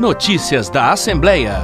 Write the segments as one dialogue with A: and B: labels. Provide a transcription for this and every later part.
A: Notícias da Assembleia.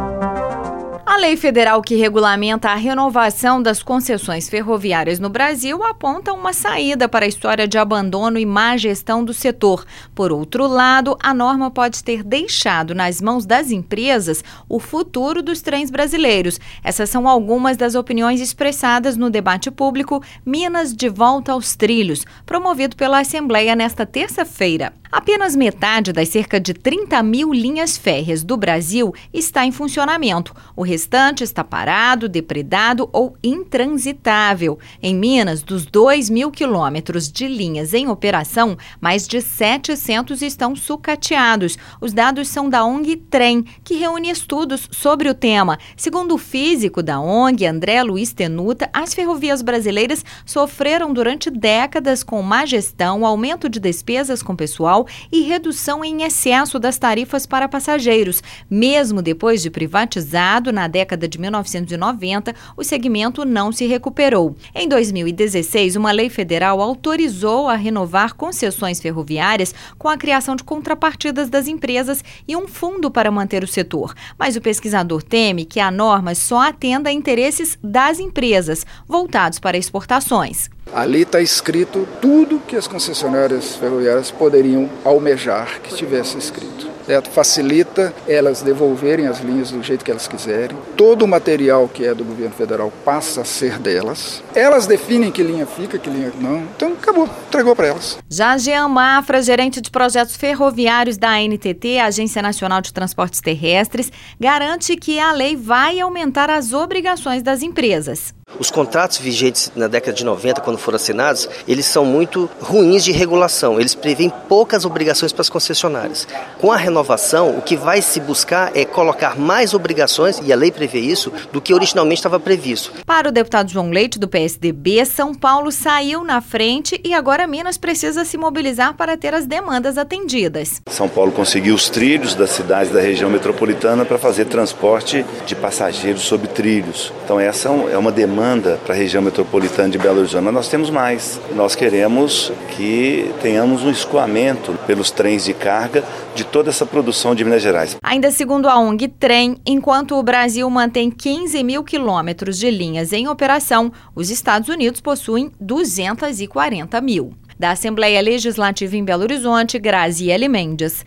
B: A lei federal que regulamenta a renovação das concessões ferroviárias no Brasil aponta uma saída para a história de abandono e má gestão do setor. Por outro lado, a norma pode ter deixado nas mãos das empresas o futuro dos trens brasileiros. Essas são algumas das opiniões expressadas no debate público Minas de Volta aos Trilhos, promovido pela Assembleia nesta terça-feira. Apenas metade das cerca de 30 mil linhas férreas do Brasil está em funcionamento. O restante está parado, depredado ou intransitável. Em Minas, dos 2.000 quilômetros de linhas em operação, mais de 700 estão sucateados. Os dados são da ONG Trem, que reúne estudos sobre o tema. Segundo o físico da ONG, André Luiz Tenuta, as ferrovias brasileiras sofreram durante décadas com má gestão, aumento de despesas com pessoal e redução em excesso das tarifas para passageiros. Mesmo depois de privatizado, na década de 1990, o segmento não se recuperou. Em 2016, uma lei federal autorizou a renovar concessões ferroviárias com a criação de contrapartidas das empresas e um fundo para manter o setor. Mas o pesquisador teme que a norma só atenda a interesses das empresas, voltados para exportações.
C: Ali está escrito tudo que as concessionárias ferroviárias poderiam almejar que estivesse escrito. Certo? Facilita elas devolverem as linhas do jeito que elas quiserem. Todo o material que é do governo federal passa a ser delas. Elas definem que linha fica, que linha não. Então, acabou. Entregou para elas.
B: Já Jean Mafra, gerente de projetos ferroviários da ANTT, Agência Nacional de Transportes Terrestres, garante que a lei vai aumentar as obrigações das empresas.
D: Os contratos vigentes na década de 90, quando foram assinados, eles são muito ruins de regulação. Eles prevêem poucas obrigações para as concessionárias. Com a renovação, o que vai se buscar é colocar mais obrigações, e a lei prevê isso, do que originalmente estava previsto.
B: Para o deputado João Leite, do PSDB, São Paulo saiu na frente e agora Minas precisa se mobilizar para ter as demandas atendidas.
E: São Paulo conseguiu os trilhos das cidades da região metropolitana para fazer transporte de passageiros sobre trilhos. Então essa é uma demanda para a região metropolitana de Belo Horizonte. Mas nós temos mais. Nós queremos que tenhamos um escoamento pelos trens de carga de toda essa produção de Minas Gerais.
B: Ainda segundo a ONG Trem, enquanto o Brasil mantém 15.000 quilômetros de linhas em operação, os Estados Unidos possuem 240.000. Da Assembleia Legislativa em Belo Horizonte, Graziele Mendes.